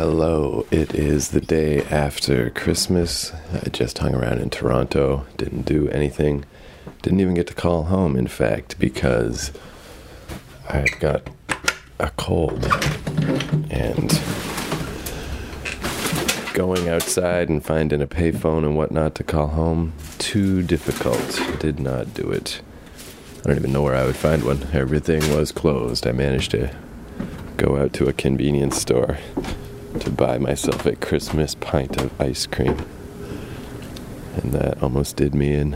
Hello, it is the day after Christmas. I just hung around in Toronto, didn't do anything, didn't even get to call home, in fact, because I've got a cold, and going outside and finding a payphone and whatnot to call home, too difficult. Did not do it. I don't even know where I would find one. Everything was closed. I managed to go out to a convenience store to buy myself a Christmas pint of ice cream. And that almost did me in.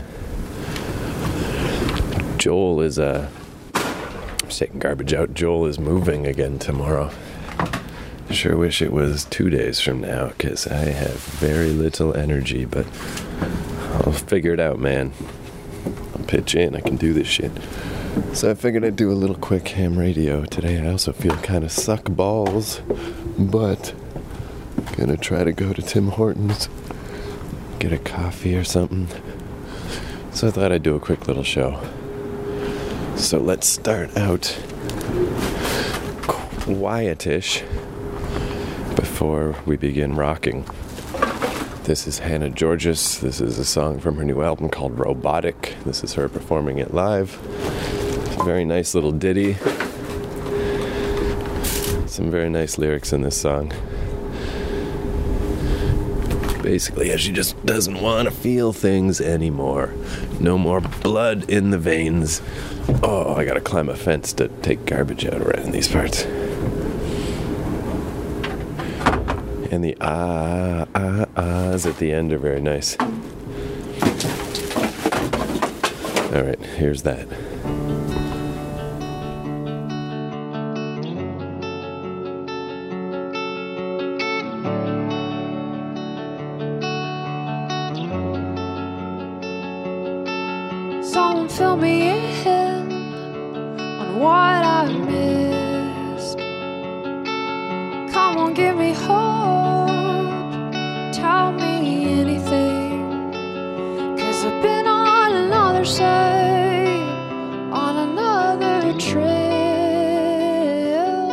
Joel is I'm just taking garbage out. Joel is moving again tomorrow. Sure wish it was 2 days from now, because I have very little energy, but I'll figure it out, man. I'll pitch in. I can do this shit. So I figured I'd do a little quick ham radio today. I also feel kind of suck balls, but I'm gonna try to go to Tim Hortons, get a coffee or something. So I thought I'd do a quick little show. So let's start out quietish before we begin rocking. This is Hannah Georges. This is a song from her new album called Robotic. This is her performing it live. It's a very nice little ditty. Some very nice lyrics in this song. Basically, she just doesn't want to feel things anymore. No more blood in the veins. Oh, I gotta climb a fence to take garbage out around these parts. And the ahs at the end are very nice. Alright, here's that. Someone fill me in on what I missed. Come on, give me hope. Tell me anything. 'Cause I've been on another side, on another trail.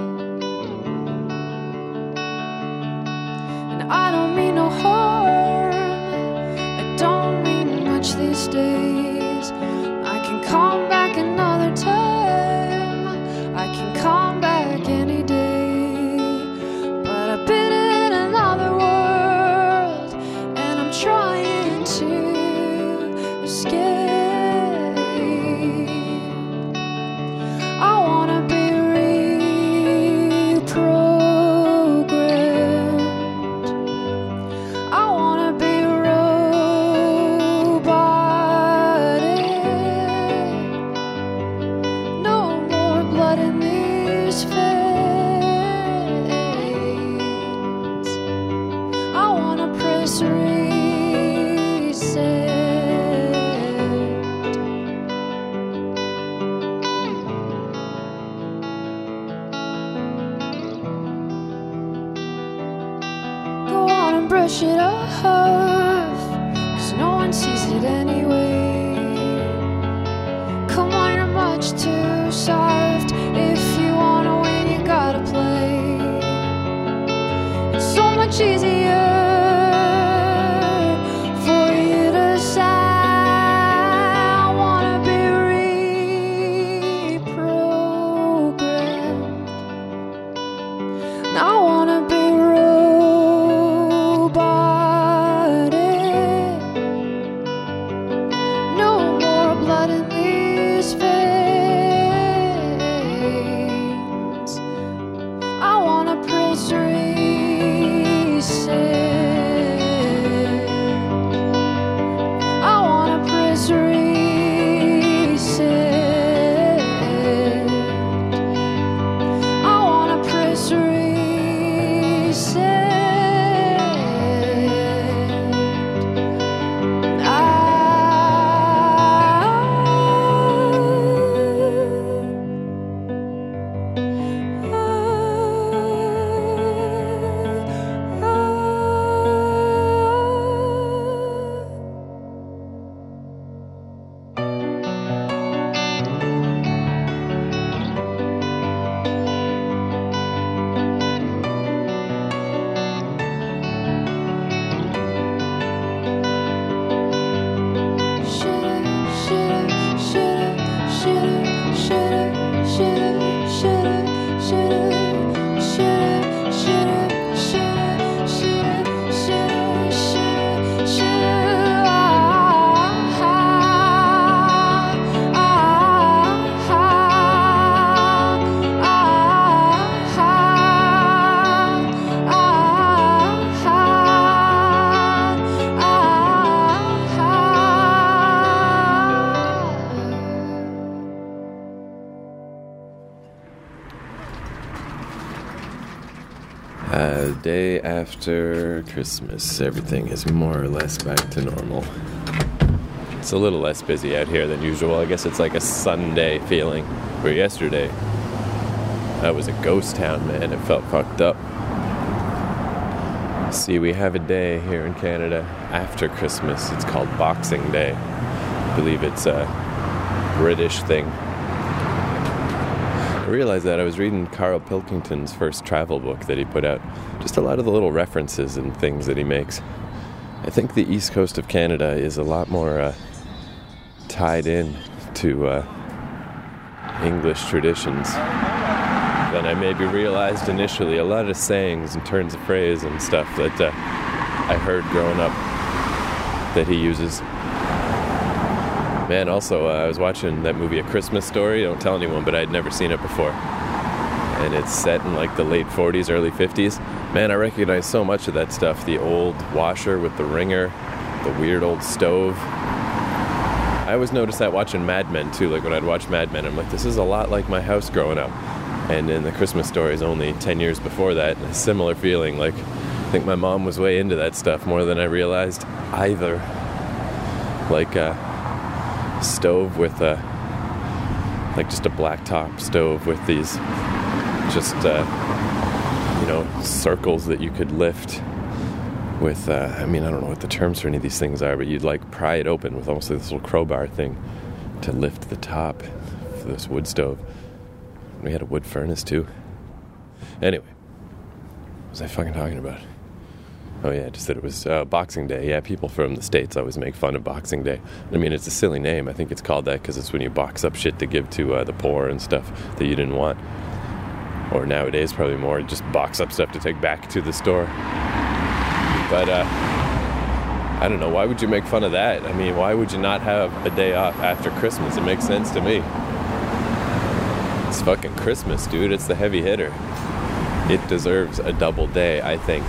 And I don't mean no harm. I don't mean much these days. I can come back another time. I can come back any day. But I've been in another world, and I'm trying to escape. I wanna be reprogrammed. I wanna be robotic. No more blood in these veins. I wanna press reset. Go on and brush it off, 'cause no one sees it anyway. Come on, you're much too soft. If you wanna win, you gotta play. It's so much easier for you to sigh. I wanna be reprogrammed. And I wanna be robotic. No more blood in these veins. I wanna press reset. I wanna press reset. I wanna press reset. Day after Christmas, everything is more or less back to normal. It's a little less busy out here than usual. I guess it's like a Sunday feeling. Where yesterday, that was a ghost town, man. It felt fucked up. See, we have a day here in Canada after Christmas. It's called Boxing Day. I believe it's a British thing. I realized that I was reading Carl Pilkington's first travel book that he put out. Just a lot of the little references and things that he makes. I think the east coast of Canada is a lot more tied in to English traditions than I maybe realized initially. A lot of sayings and turns of phrase and stuff that I heard growing up that he uses. Man, also, I was watching that movie A Christmas Story. Don't tell anyone, but I'd never seen it before. And it's set in like the late 40s, early 50s. Man, I recognize so much of that stuff. The old washer with the ringer, the weird old stove. I always noticed that watching Mad Men too. Like when I'd watch Mad Men, I'm like, this is a lot like my house growing up. And in The Christmas Story is only 10 years before that. A similar feeling. Like, I think my mom was way into that stuff more than I realized either. Like stove with like just a blacktop stove with these just circles that you could lift with I don't know what the terms for any of these things are, but you'd like pry it open with almost like this little crowbar thing to lift the top for this wood stove. We had a wood furnace too. Anyway, what was I fucking talking about? Oh yeah, just that it was Boxing Day. Yeah, people from the States always make fun of Boxing Day. I mean, it's a silly name. I think it's called that because it's when you box up shit to give to the poor and stuff that you didn't want. Or nowadays, probably more, just box up stuff to take back to the store. But, I don't know, why would you make fun of that? I mean, why would you not have a day off after Christmas? It makes sense to me. It's fucking Christmas, dude. It's the heavy hitter. It deserves a double day, I think.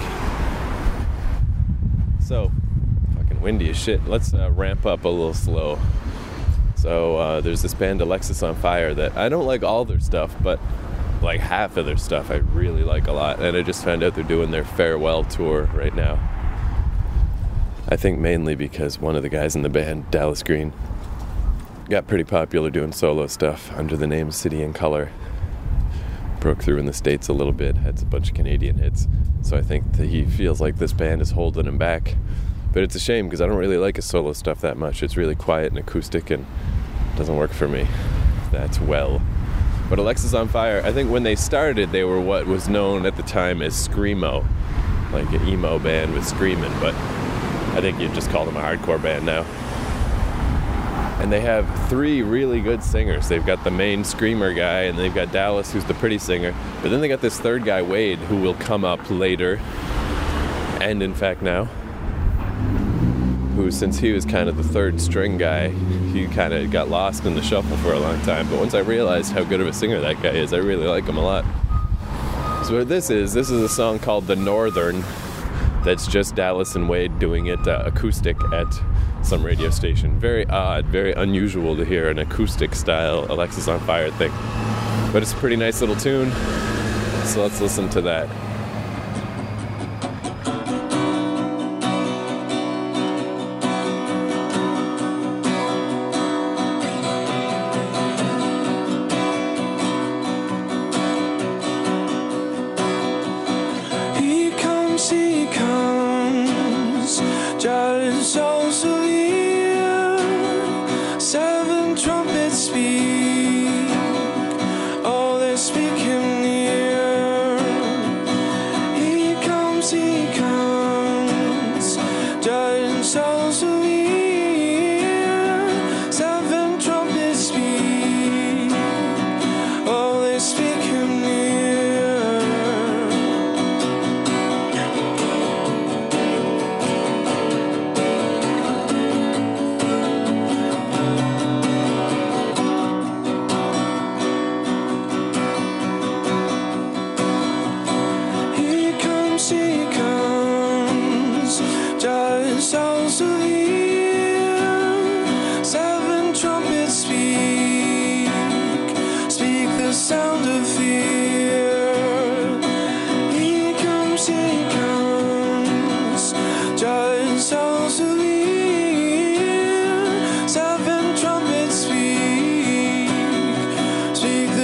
So, fucking windy as shit. Let's ramp up a little slow. So, there's this band Alexisonfire that I don't like all their stuff, but like half of their stuff I really like a lot. And I just found out they're doing their farewell tour right now. I think mainly because one of the guys in the band, Dallas Green, got pretty popular doing solo stuff under the name City and Colour. Broke through in the States a little bit, had a bunch of Canadian hits. So I think that he feels like this band is holding him back. But it's a shame because I don't really like his solo stuff that much. It's really quiet and acoustic and doesn't work for me that well. But Alexisonfire, I think when they started, they were what was known at the time as Screamo. Like an emo band with screaming, but I think you'd just call them a hardcore band now. And they have 3 really good singers. They've got the main screamer guy, and they've got Dallas, who's the pretty singer. But then they got this third guy, Wade, who will come up later, and in fact now, who, since he was kind of the third string guy, he kind of got lost in the shuffle for a long time. But once I realized how good of a singer that guy is, I really like him a lot. So what this is a song called The Northern. That's just Dallas and Wade doing it acoustic at some radio station. Very odd, very unusual to hear an acoustic style Alexisonfire thing. But it's a pretty nice little tune, so let's listen to that.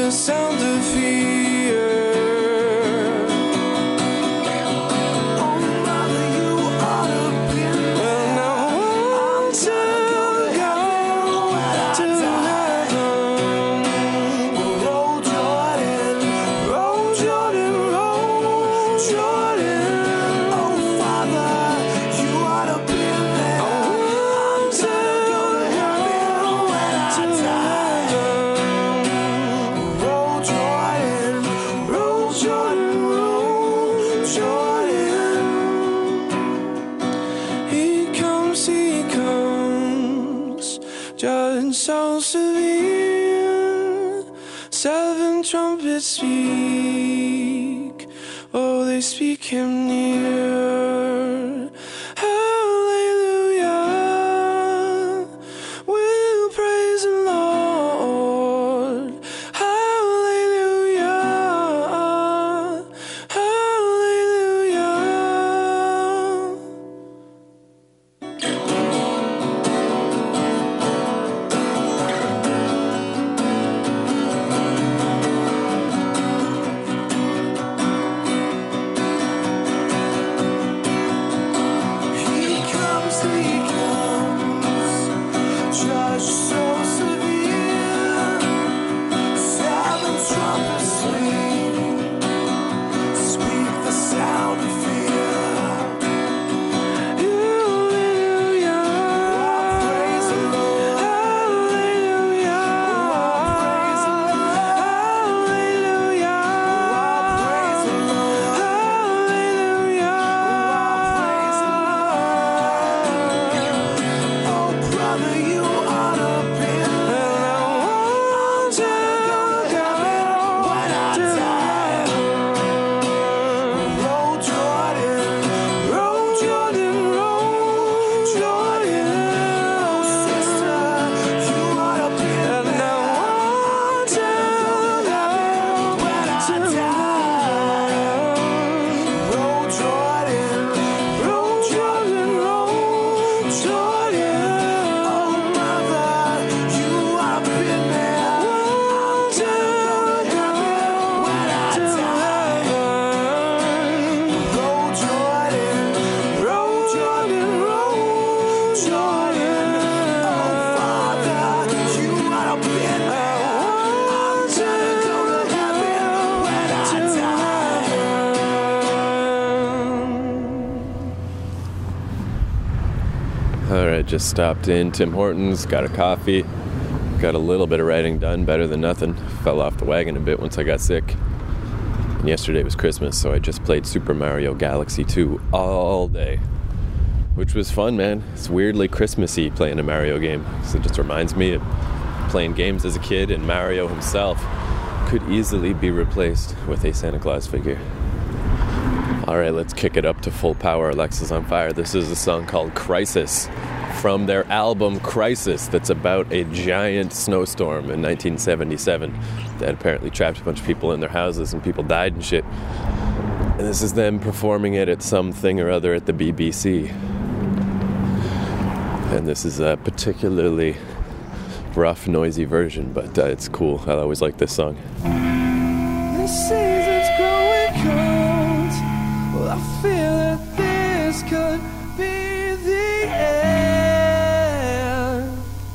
the sound of fear. Oh, mother, you ought to be there. And I want to go to heaven. Roll Jordan, roll Jordan, roll Jordan. Oh, Father, you ought to be there. I'm to go to heaven when I die. Roll Jordan, roll Jordan, roll Jordan. He comes, judge so severe. 7 trumpets speak, oh, they speak him near. Hallelujah, we'll praise the Lord. Hallelujah, hallelujah. He comes, judge so severe. 7 trumpets speak the sound of fear. Hallelujah, praise the Lord. Hallelujah, praise the Lord. Hallelujah, praise the Lord. Hallelujah, praise the Lord. Oh, brother, you ought to be there. I want to go to heaven when I die. Roll Jordan, roll Jordan, roll Jordan. Oh, sister, you ought to be there. And I want to go to heaven when I die. Roll Jordan, roll Jordan, roll Jordan. Oh, mother, you ought to be there. I want to go to heaven when I die. Roll Jordan, roll Jordan, roll Jordan. Oh, Father, you ought to be there. I want to go to heaven when I die. All right, just stopped in Tim Hortons, got a coffee, got a little bit of writing done, better than nothing. Fell off the wagon a bit once I got sick. And yesterday was Christmas, so I just played Super Mario Galaxy 2 all day, which was fun, man. It's weirdly Christmassy playing a Mario game. So it just reminds me of playing games as a kid, and Mario himself could easily be replaced with a Santa Claus figure. All right, let's kick it up to full power. Alexa's on fire. This is a song called Crisis from their album Crisis, that's about a giant snowstorm in 1977 that apparently trapped a bunch of people in their houses and people died and shit. And this is them performing it at something or other at the BBC. And this is a particularly rough, noisy version, but it's cool. I always like this song. The season's growing cold. Well, I feel that this could be the end.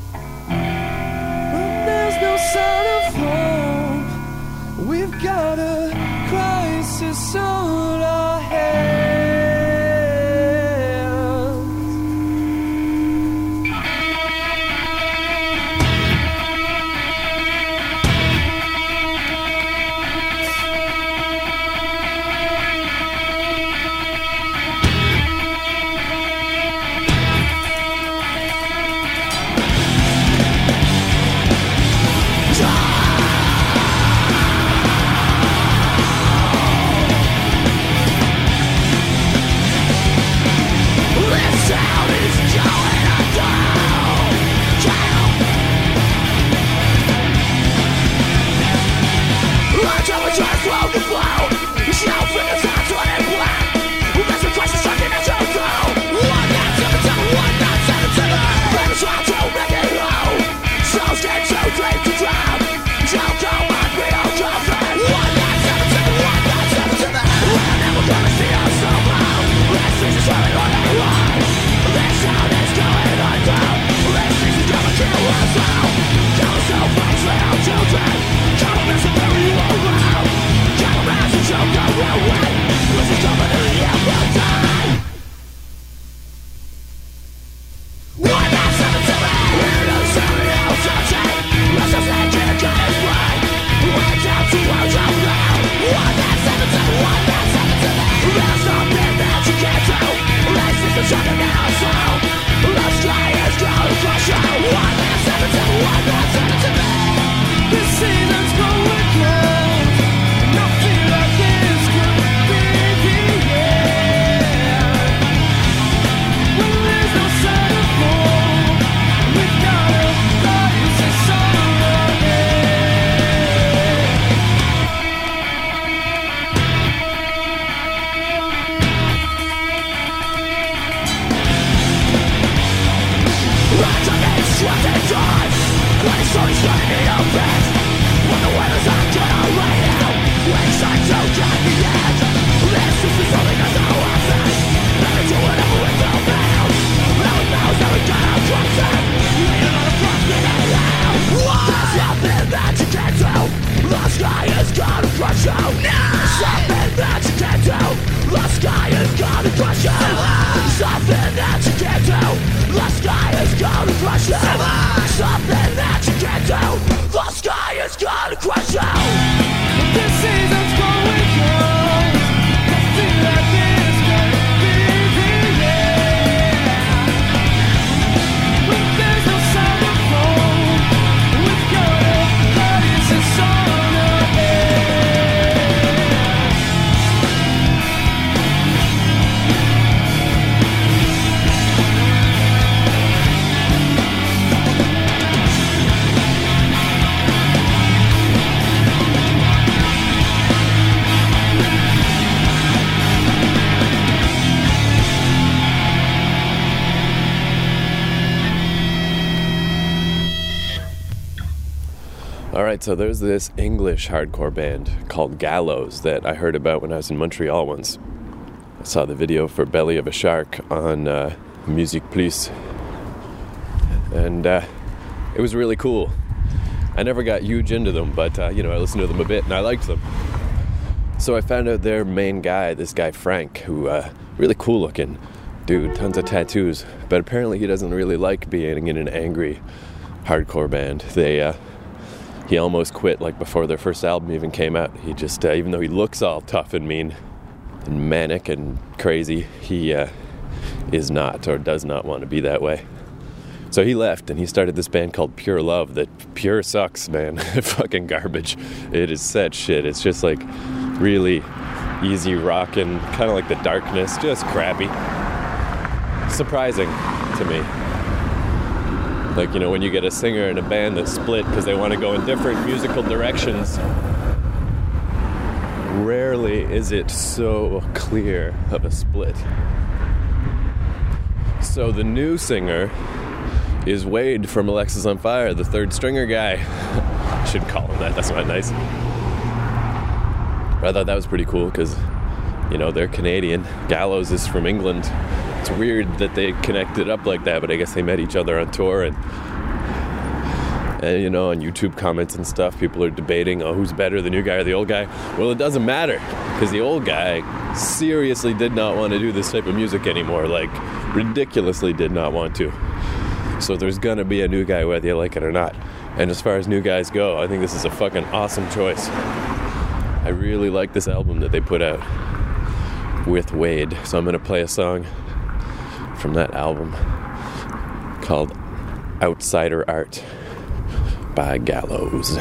When there's no sign of hope, we've got a crisis on our hands. Alright, so there's this English hardcore band called Gallows that I heard about when I was in Montreal once. I saw the video for Belly of a Shark on Musique Plus, and it was really cool. I never got huge into them, but I listened to them a bit and I liked them. So I found out their main guy, this guy Frank, who really cool looking dude, tons of tattoos, but apparently he doesn't really like being in an angry hardcore band. He almost quit like before their first album even came out. He just, even though he looks all tough and mean and manic and crazy, he is not or does not want to be that way. So he left and he started this band called Pure Love that pure sucks, man. Fucking garbage. It is such shit. It's just like really easy rockin', kind of like The Darkness, just crappy. Surprising to me. Like, when you get a singer in a band that's split because they want to go in different musical directions, rarely is it so clear of a split. So the new singer is Wade from Alexis on Fire, the third stringer guy. Should call him that, that's not nice. But I thought that was pretty cool because, they're Canadian. Gallows is from England. It's weird that they connected up like that, but I guess they met each other on tour, and on YouTube comments and stuff, people are debating, who's better, the new guy or the old guy? Well, it doesn't matter, because the old guy seriously did not want to do this type of music anymore, like ridiculously did not want to. So there's gonna be a new guy whether you like it or not. And as far as new guys go, I think this is a fucking awesome choice. I really like this album that they put out with Wade, so I'm gonna play a song from that album called Outsider Art by Gallows.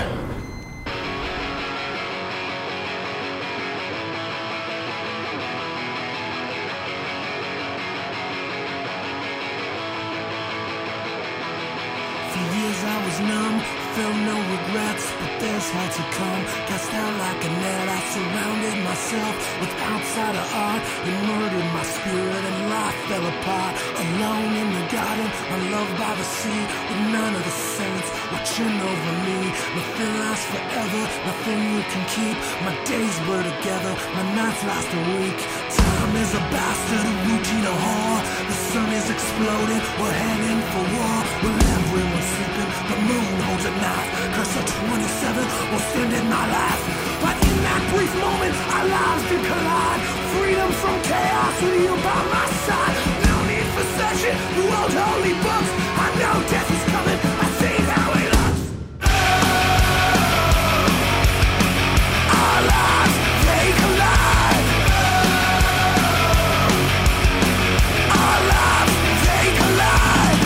I was numb, felt no regrets, but there's hard to come. Cast out like a net, I surrounded myself with outsider art. It murdered my spirit and life fell apart. Alone in the garden, unloved by the sea, with none of the saints watching over me. Nothing lasts forever, nothing you can keep. My days blur together, my nights last a week. Time is a bastard, a routine, a whore. The sun is exploding, we're heading for war. Well, everyone's sleeping, the moon holds a knife. Curse of 27 will stand in my life. But in that brief moment, our lives do collide. Freedom from chaos with you by my side. No need for searching through old holy books. I know death is coming, I see how it looks. Our lives, they collide. Our lives, they collide.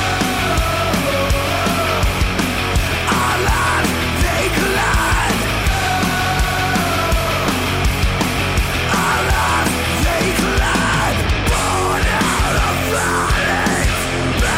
Our lives, they collide. Our lives, they collide. Born out of violence.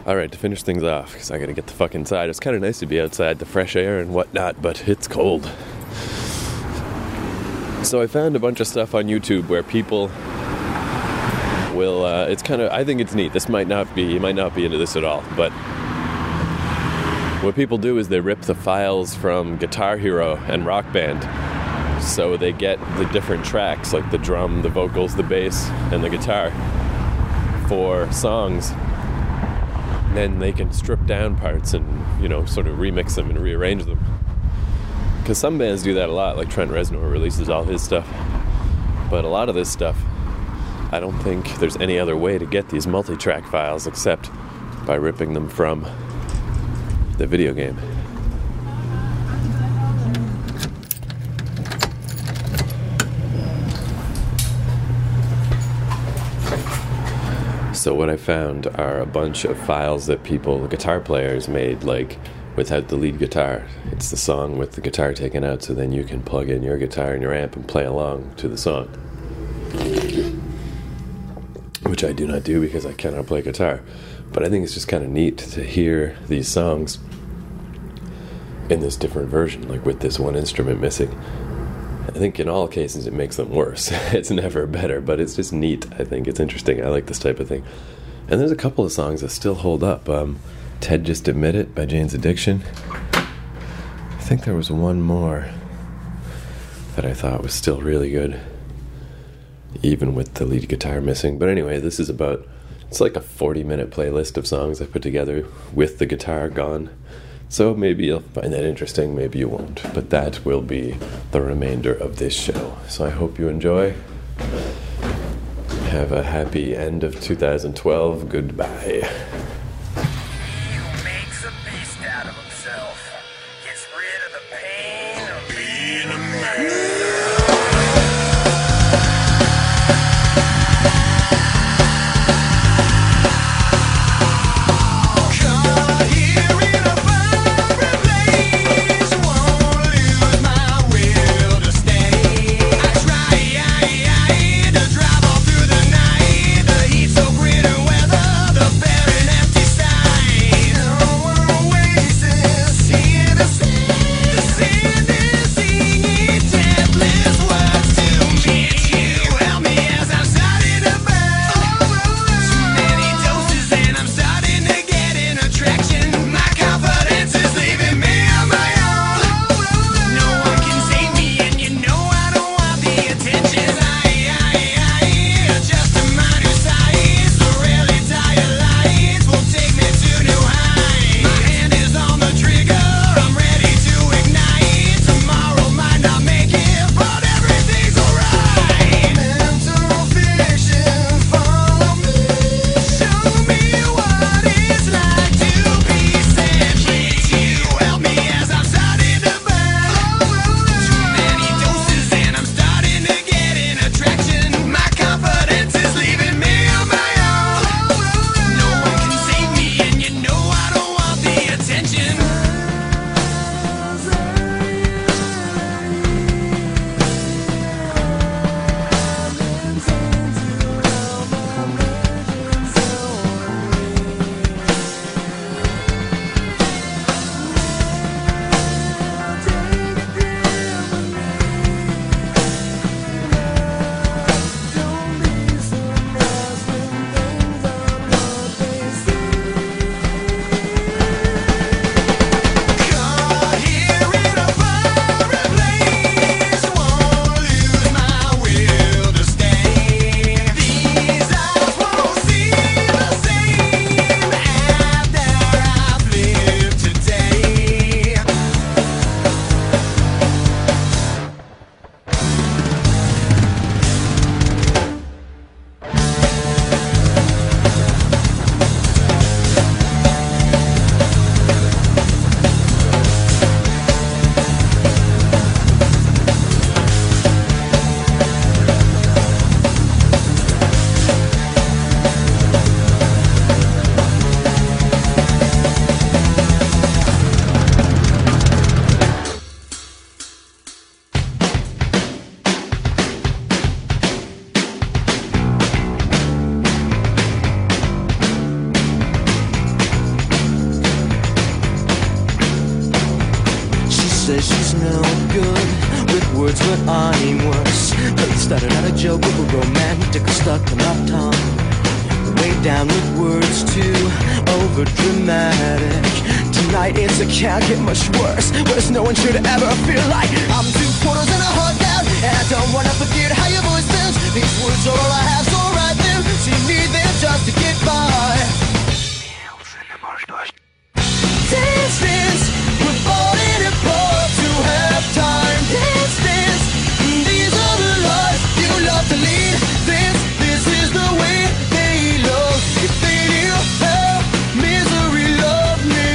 Alright, to finish things off, because I gotta get the fuck inside. It's kind of nice to be outside, the fresh air and whatnot, but it's cold. So I found a bunch of stuff on YouTube where people will, it's kind of, I think it's neat. This might not be, you might not be into this at all, but what people do is they rip the files from Guitar Hero and Rock Band. So they get the different tracks, like the drum, the vocals, the bass, and the guitar for songs. Then they can strip down parts and, you know, sort of remix them and rearrange them. Because some bands do that a lot, like Trent Reznor releases all his stuff. But a lot of this stuff, I don't think there's any other way to get these multi-track files except by ripping them from the video game. So what I found are a bunch of files that people, guitar players, made, like, without the lead guitar. It's the song with the guitar taken out, so then you can plug in your guitar and your amp and play along to the song. Which I do not do because I cannot play guitar. But I think it's just kind of neat to hear these songs in this different version, like with this one instrument missing. I think in all cases it makes them worse. It's never better, but it's just neat. I think it's interesting. I like this type of thing. And there's a couple of songs that still hold up. Ted Just Admit It by Jane's Addiction. I think there was one more that I thought was still really good, even with the lead guitar missing. But anyway, this is about, it's like a 40-minute playlist of songs I put together with the guitar gone. So maybe you'll find that interesting, maybe you won't. But that will be the remainder of this show. So I hope you enjoy. Have a happy end of 2012. Goodbye. He makes a beast out of himself. Gets rid of the pain of being a man. Sing says she's no good with words, but I'm worse. They started out a joke with a romantic stuck to my tongue. Way down with words too over dramatic. Tonight it's a can't get much worse. Worse, no one should ever feel like I'm 2 quarters and a heart down, and I don't wanna forget how your voice sounds. These words are all I have, so write them. So you need them just to get by. Dance, dance, we're falling apart to have time. Dance, dance, these are the lives you love to lead. Dance, this is the way they love. If they knew how misery loved me.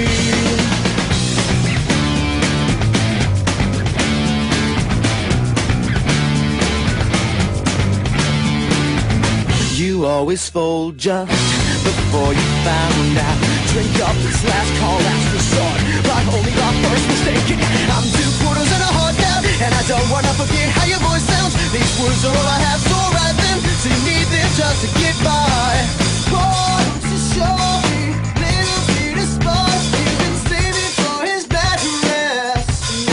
You always fold just before you found out. Drink up this last call, last resort, like only our first mistake. I'm 2 quarters and a heart down, and I don't wanna forget how your voice sounds. These words are all I have, so write them. So you need them just to get by. Boy, to show me little bit of spark. You've been saving for his bad rest.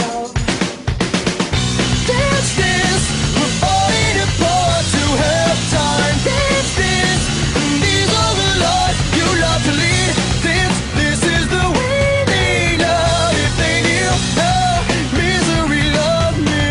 Dance, dance, we're falling apart to have time. Dance, dance, these are the lives you love to lead. Dance, this is the way they love. If they knew how misery loved me.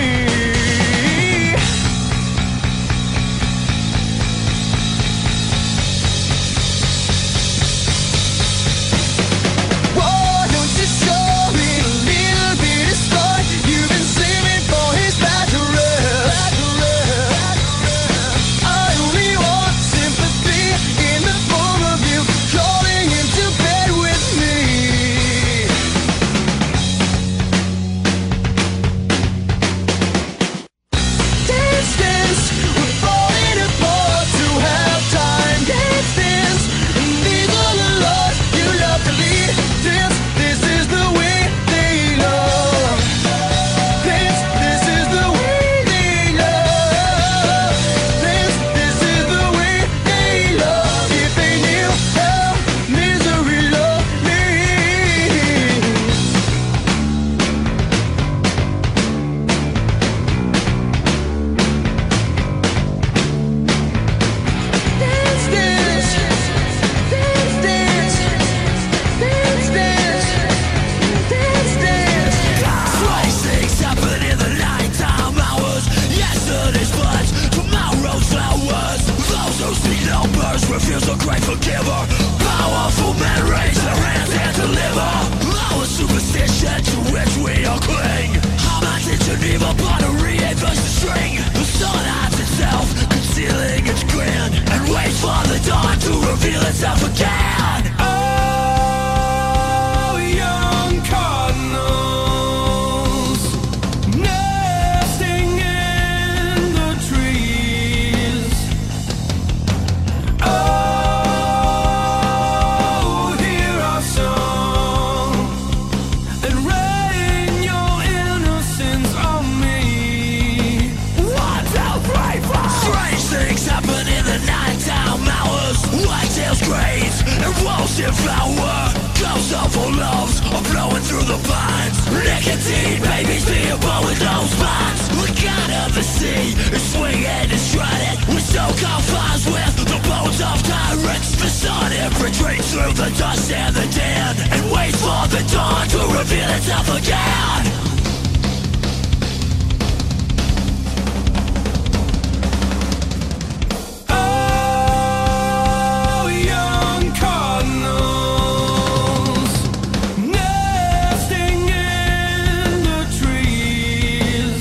Whoa, don't you show me a little bit of spark. You've been saving for his bad rest. I only want sympathy in the form of you crawling into bed with me. Dance, dance, we're falling apart to have time. Dance, dance, these are the lives you love to lead. Dance, this is the way they love. Dance, this is the way they love. Dance, this is the way they love. If they knew how misery loved me. Dance, dance, dance, dance, dance, dance, dance, dance. Strange things happen in the nighttime hours. Yesterday's floods, tomorrow's flowers. Those who see numbers refuse a grateful giver. Powerful men raise their hands and deliver. Our superstition to which we all cling. How much in Geneva, pottery adverse the string. The sun hides itself, concealing its grin, and waits for the dawn to reveal itself again. Oh, young cardinals, nesting in the trees. Oh, hear our song and rain your innocence on me. 1, 2, 3, 4. Strange things happen in the nighttime hours. Whitetails graze and wolves devour. Ghosts of all loves are blowing through the pines. Nicotine babies being born with no spines. The god of the sea is swinging and strutting. We soak our fires with the bones of tyrants. The sun it retreats through the dust and the dead, and waits for the dawn to reveal itself again. Oh, young cardinals, nesting in the trees.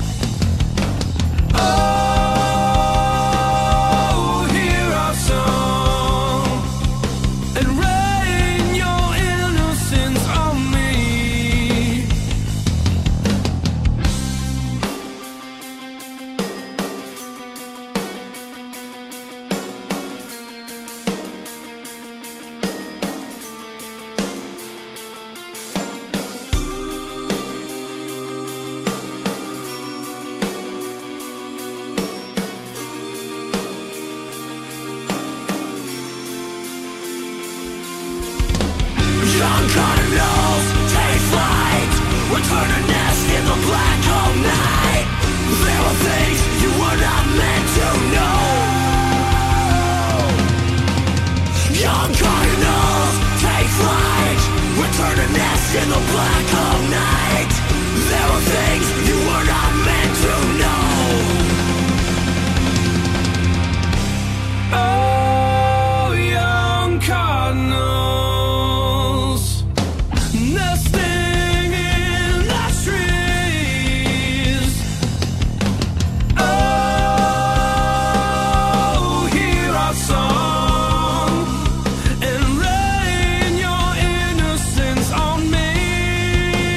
Oh, hear our song and rain your innocence on me. nest in the black of night. There are things you were not meant to know. Young cardinals, take flight. Return to nest in the black of night. There are things you were not meant to know. Oh, young cardinals, nesting in the trees. Oh, hear our song and rain your innocence on me.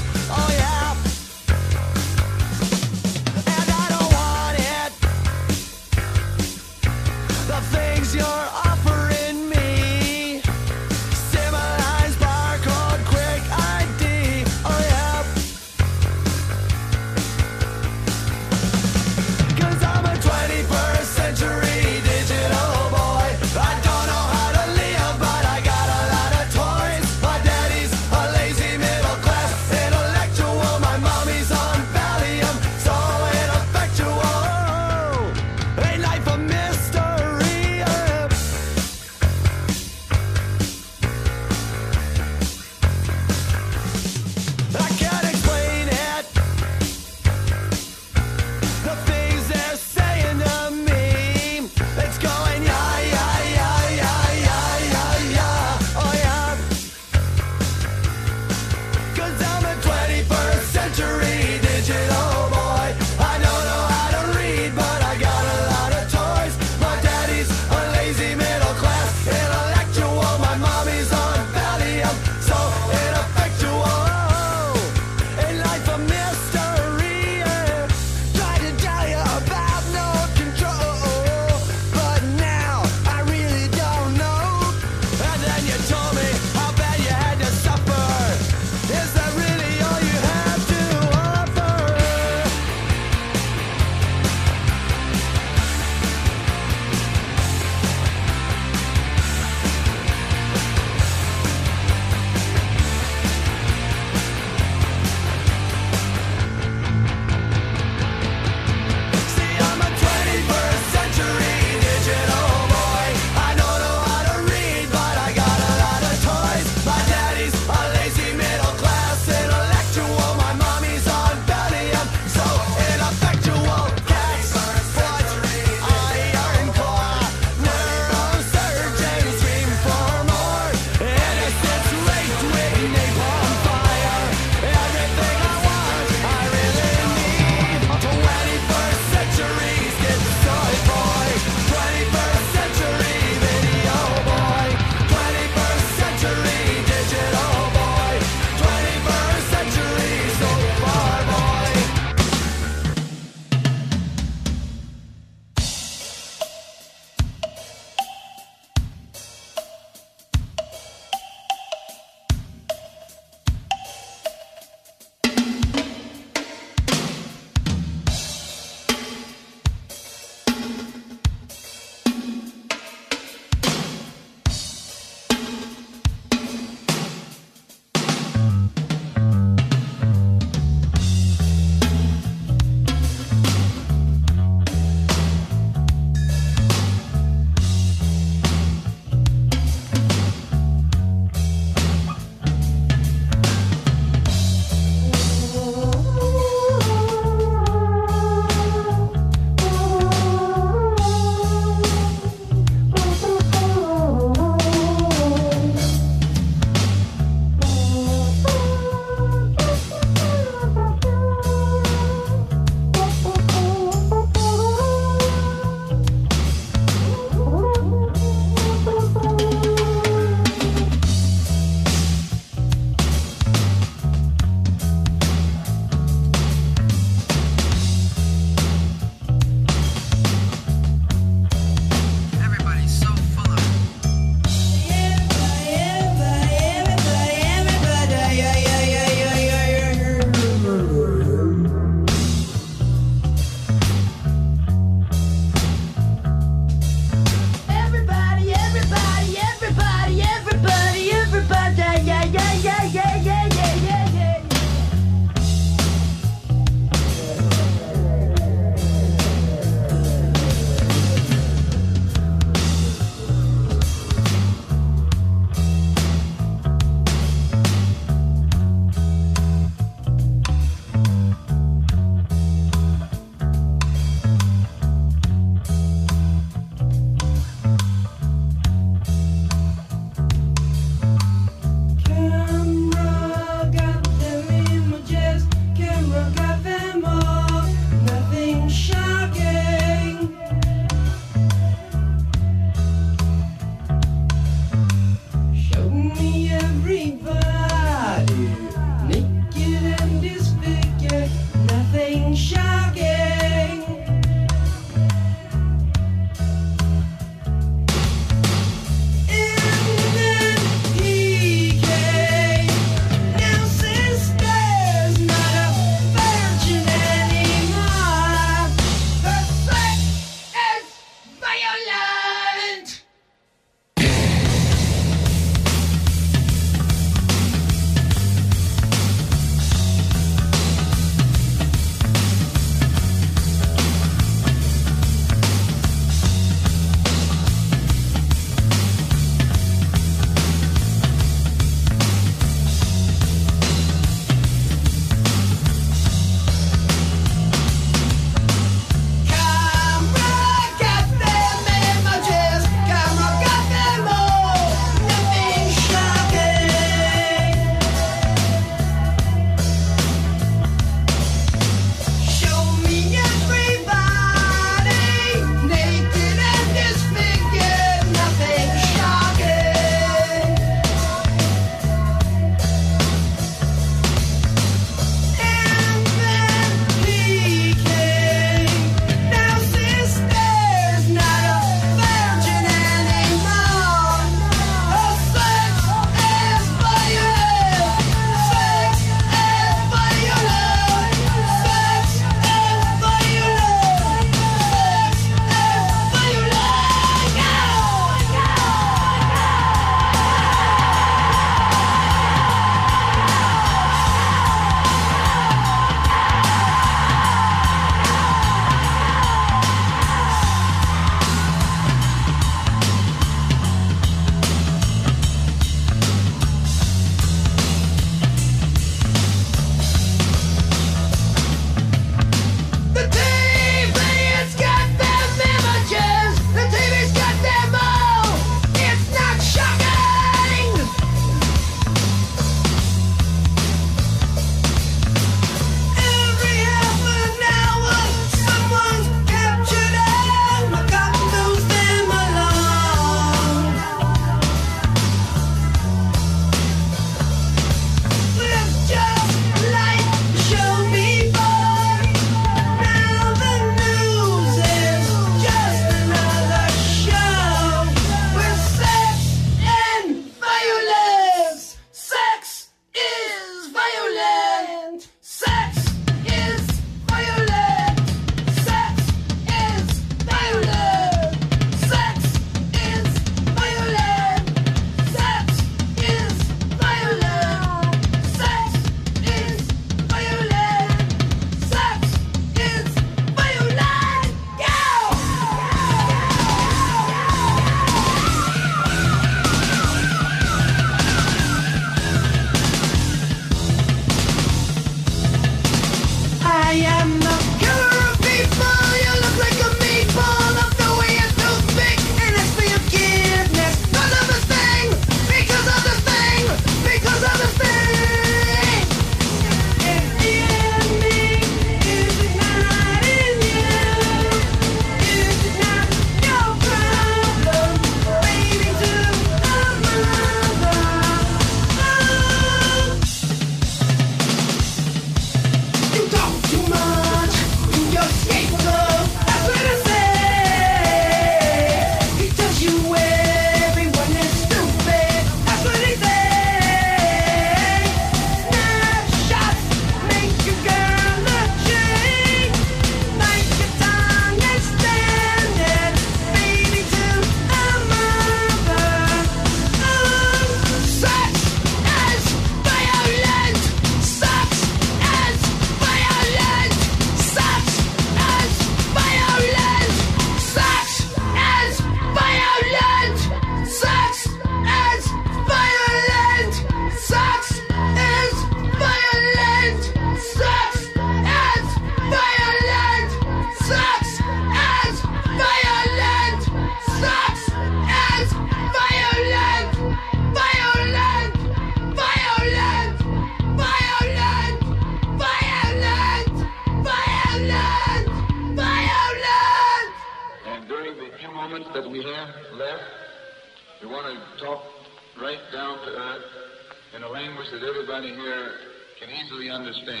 moments that we have left, we want to talk right down to earth in a language that everybody here can easily understand.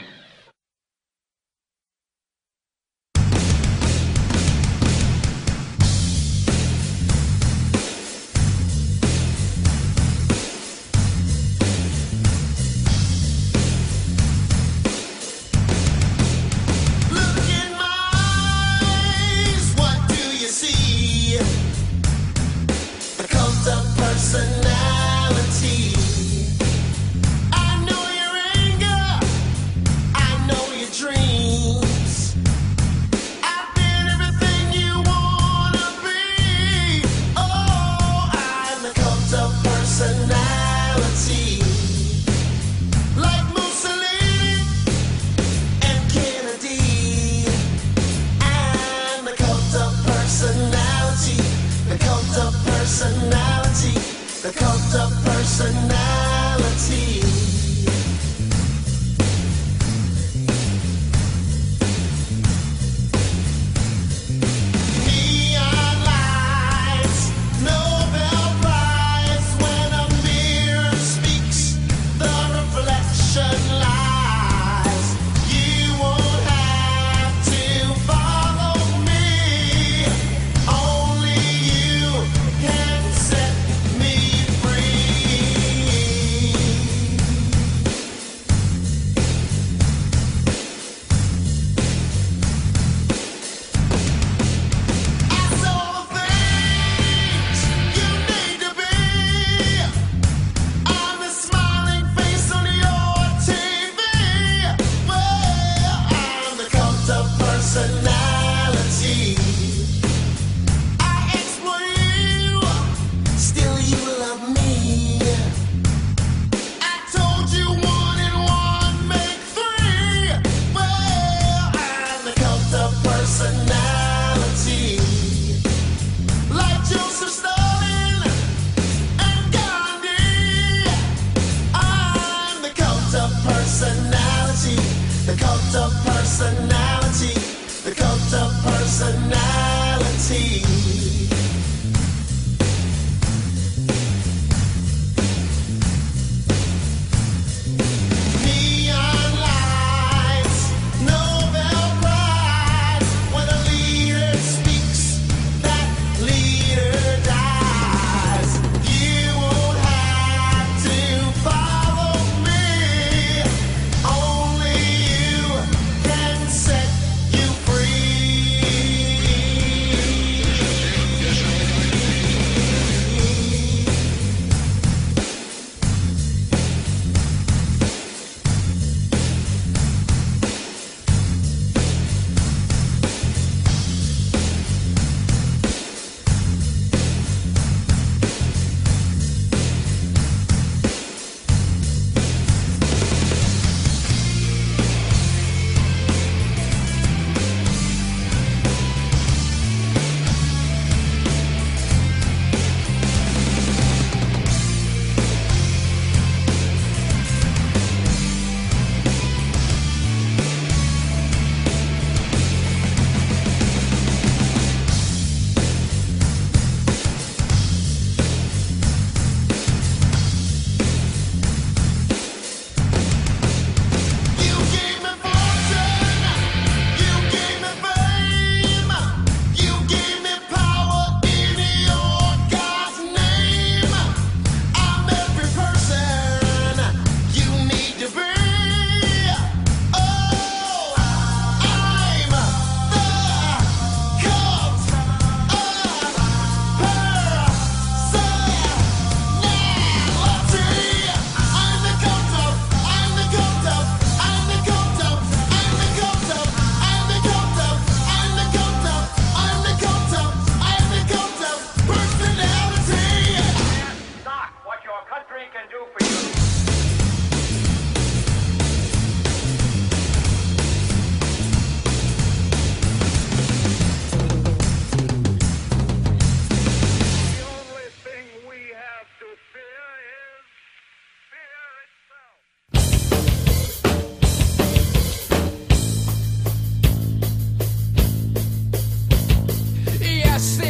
Personality. I know your anger, I know your dreams. I've been everything you wanna be. Oh, I'm the cult of personality. Like Mussolini and Kennedy. I'm the cult of personality. The cult of personality. The cult of personality. Neon lights, Nobel Prize. When a mirror speaks, the reflection lies. You won't have to follow me. Only you can set me personality. I exploit you, still you love me. I told you 1 and 1 make 3. Well, I'm the cult of personality. Like Joseph Stalin and Gandhi. I'm the cult of personality. The cult of personality. The cult of personality. Neon lights, Nobel Prize. When a leader speaks, that leader dies. You won't have to follow me. Only you can set you free.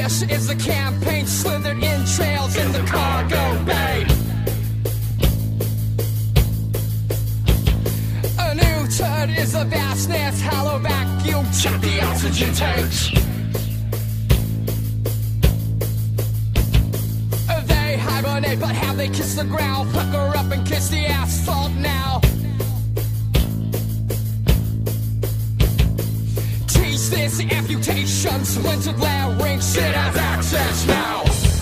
This is the campaign, slithered in trails in the cargo bay. A new turd is a vastness, hollow vacuum, check the oxygen tanks. They hibernate, but have they kissed the ground? Pucker up and kiss the asphalt now. Teach this amputation, splintered larynx, shit has access now.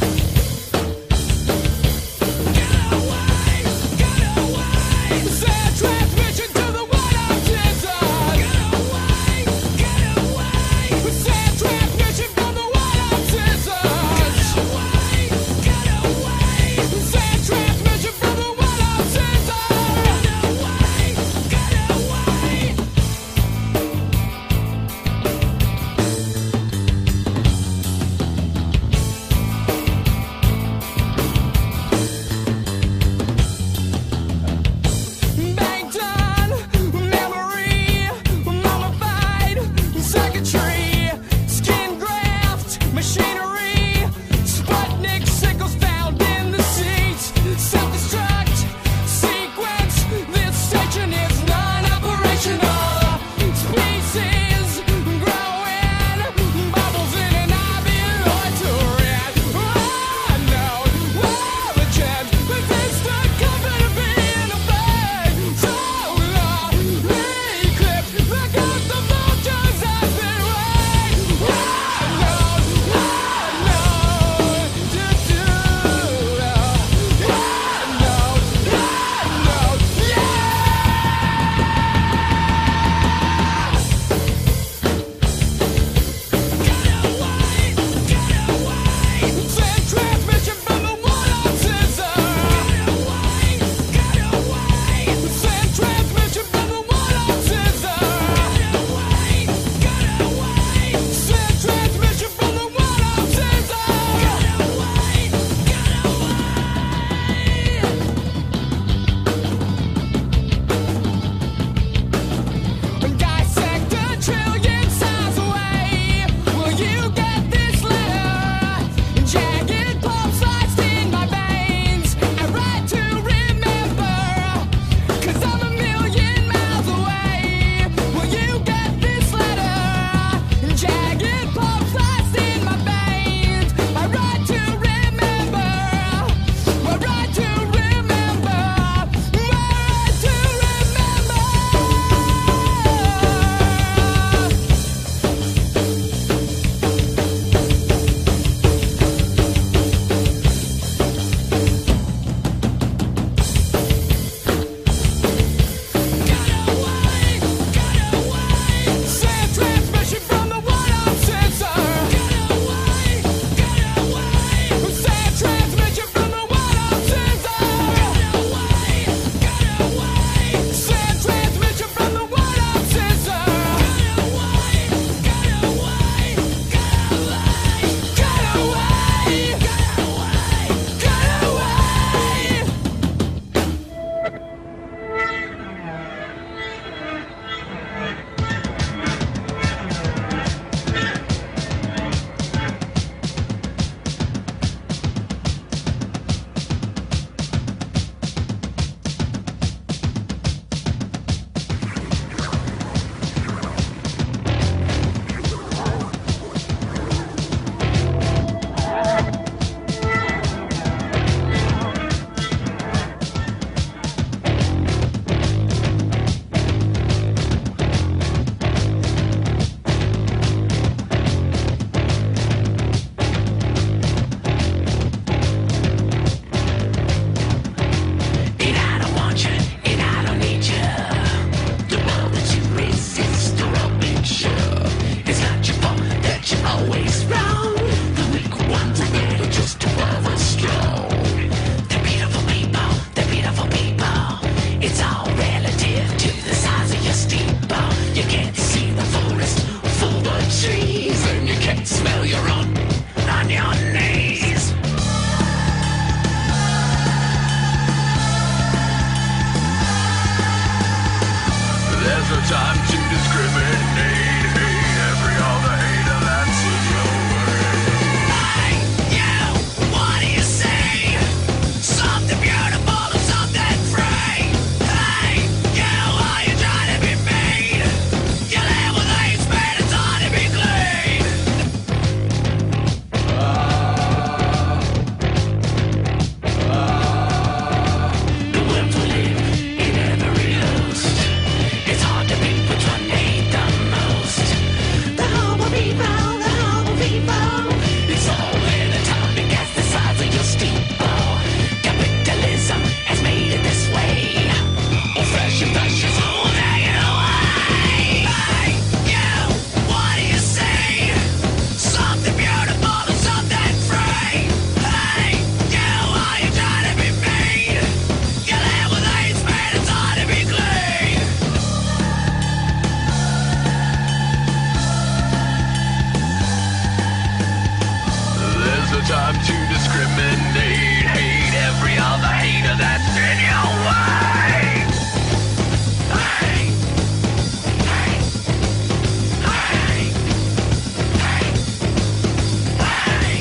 There's a time to discriminate, hate every other hater that's in your way. time to discriminate. Hate every other hater that's in your way. Hey! Hey! Hey! Hey!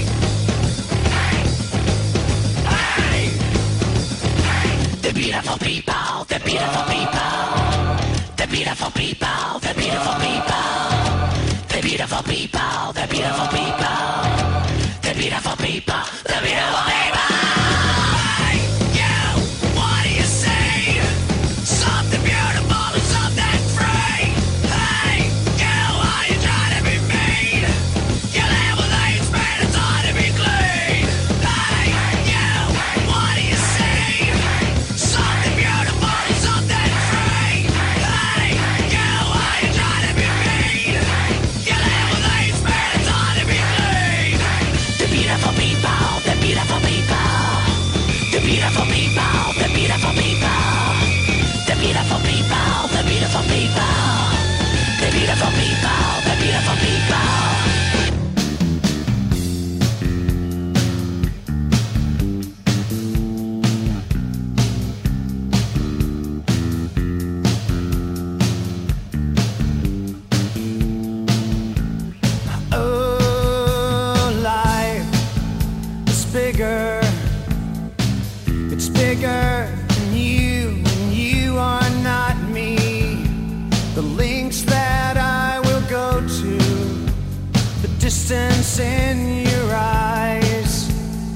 Hey! The beautiful people, the beautiful people, the beautiful people, the beautiful people, the beautiful people, the beautiful people, the beautiful people, the beautiful people. Hey, you, what do you see? Something beautiful and something free. Hey, you, are you trying to be mean? You live with AIDS, man, it's hard to be clean. Hey, you, what do you see? Something beautiful and something free. Hey, you, are you trying to be mean? You live with AIDS, man, it's hard to be clean. The beautiful people, the beautiful people, the beautiful people, the beautiful people, the beautiful people, the beautiful people, the beautiful people, the beautiful people. Oh, life is bigger. It's bigger than you, and you are not me. The links that I will go to, the distance in your eyes.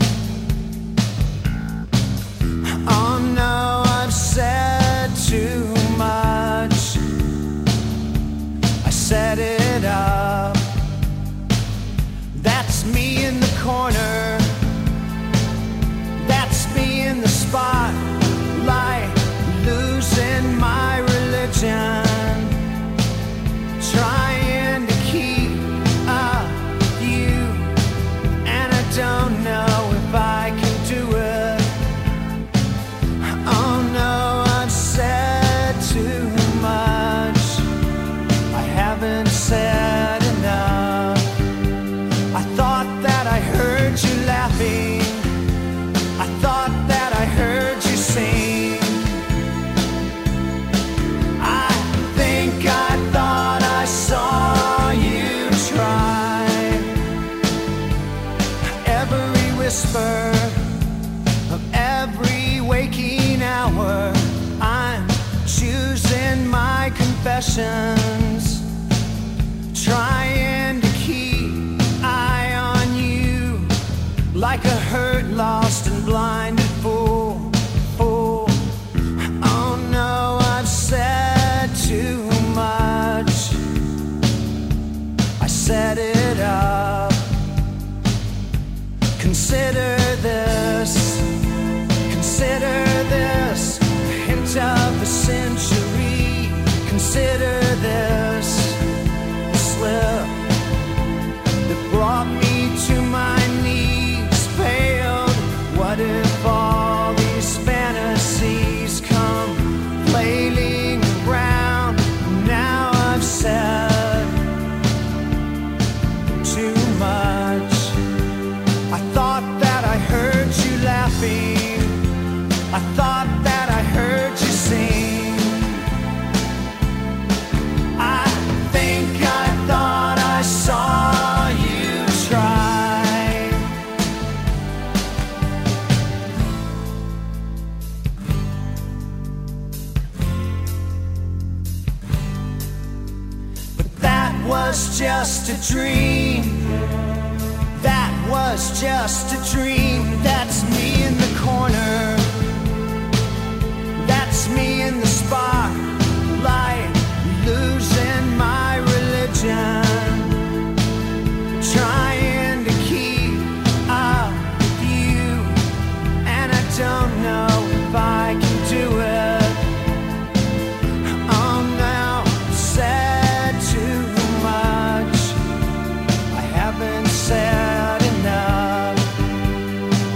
Oh no, I've said too much. I set it up. That's me in the corner. That's me in the spotlight, losing my religion, trying to keep up with you, and I don't know if I can do it. Oh no, I've said too much. I haven't said enough. I thought that I heard you laughing. I thought that I heard you sing. I think I thought I saw you try. Every whisper of every waking hour, I'm choosing my confessions, trying to keep eye on you, like a hurt, lost and blinded fool. Oh no, I've said too much. I set it up. Consider this, a hint of the century. Consider this, a slip that brought me to my knees, paled. What if all these fantasies come flailing around? Now I've said too much. I thought that I heard you laughing. I thought that I heard you sing. I think I thought I saw you try. But that was just a dream. That was just a dream. That's me in the corner. That's me in the spotlight, losing my religion, trying to keep up with you, and I don't know if I can do it. Oh no, I've said too much. I haven't said enough.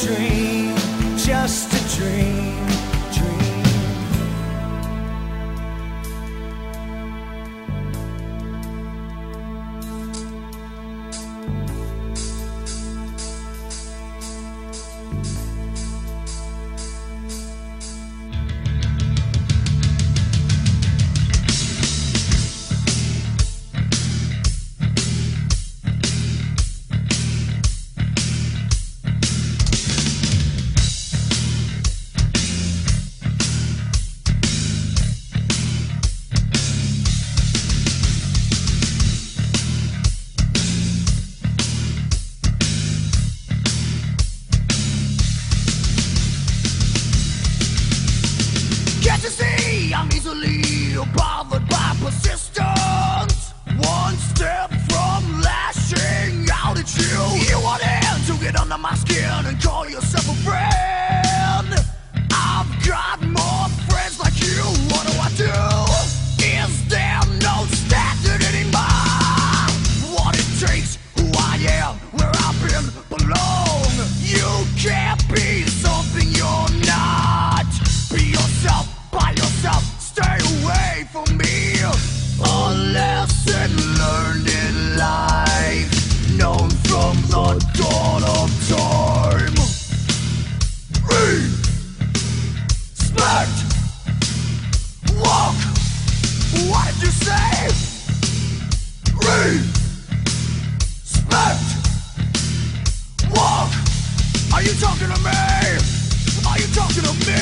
dream, just a dream. Can't you see I'm easily bothered by persistence? One step from lashing out at you. You want to get under my skin and call yourself a friend. I've got more friends like you. What do I do? Is there no standard anymore? What it takes, who I am, where I've been, belong. You can't be something you're not. Be yourself, by yourself, stay away from me. A lesson learned in life, known from the dawn of time. Respect. Walk. What did you say? Respect. Walk. Are you talking to me? Are you talking to me?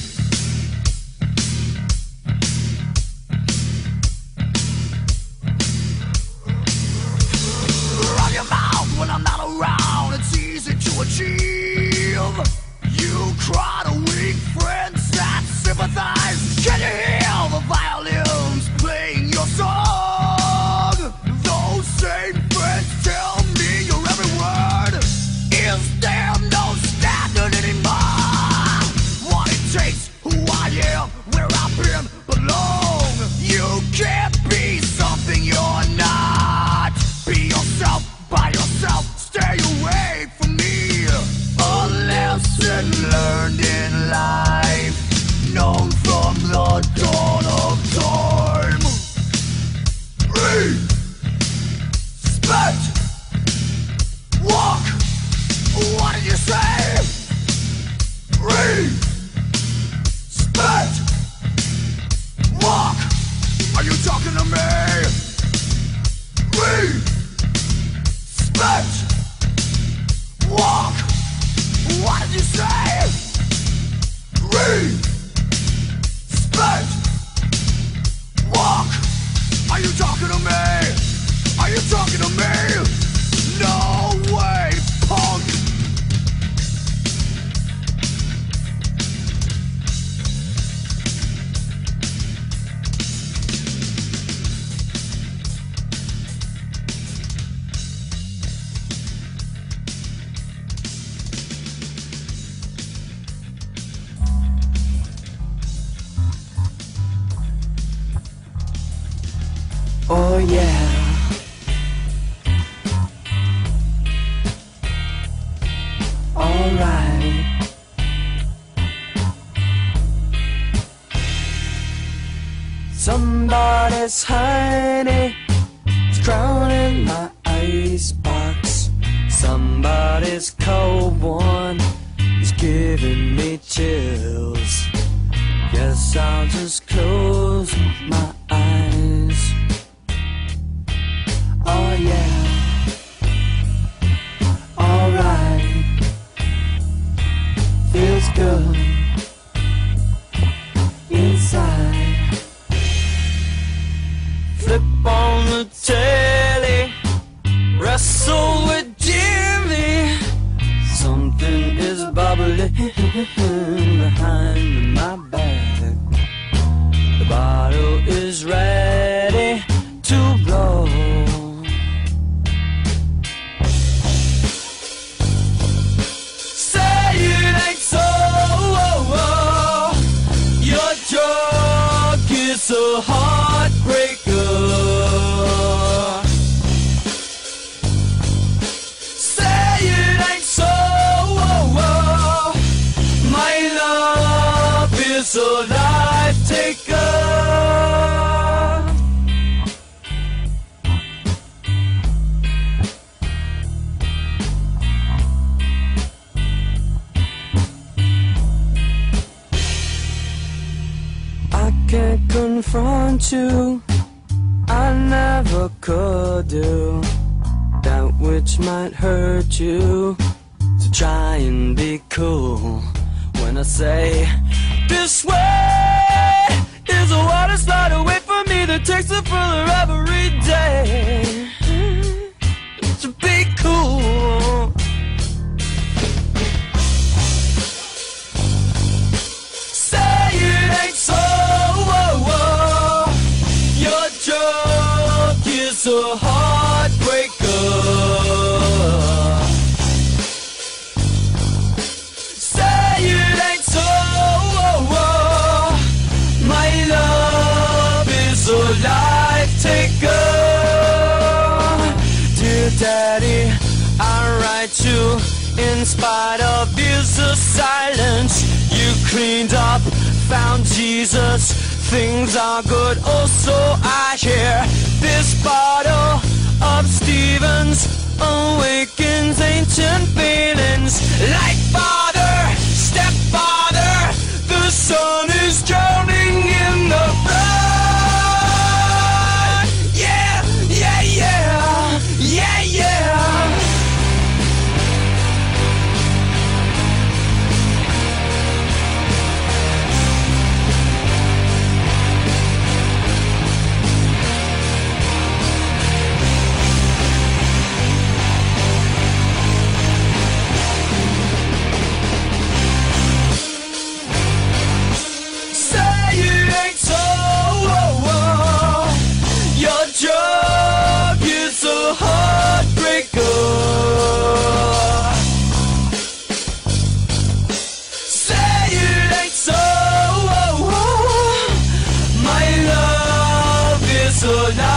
Run your mouth when I'm not around. It's easy to achieve. You cry to weak friends that sympathize. Can you hear the violins playing your song? Those same friends tell me your every word. Is there no standard anymore? What it takes, who I am, where I've been, belong. You can't be something you're not. Be yourself, by yourself, stay away from me. A lesson learned in life, known from the dawn of time. Respect. Walk. What did you say? Respect. Walk. Are you talking to me? Respect. Walk. What did you say? Respect. Walk. Are you talking to me? Are you talking to me? No way, punk. Oh yeah. Alright. Somebody's honey is drowning my icebox. Somebody's cold one is giving me chills. Guess I'll just close my eyes. Oh yeah. Alright. Feels good inside. Flip on the telly, wrestle with Jimmy. Something is bubbling behind my back. The bottle is ready to blow. Say it ain't so. Your drug is a heartbreaker. Say it ain't so. confront you. I never could do that which might hurt you. So try and be cool when I say this way is a water slide away from me that takes a further every day. So be cool. Say it ain't so. Your joke is a heartbreaker. Say it ain't so. My love is a life taker. Dear Daddy, I write you in spite of years of silence. You cleaned up, found Jesus. Things are good, oh so I hear. This bottle of Stevens awakens ancient feelings. Like father, stepfather, the sun is drowning in the blood. Yeah, yeah, yeah, yeah, yeah. Drug is a heartbreaker. Say it ain't so. My love is a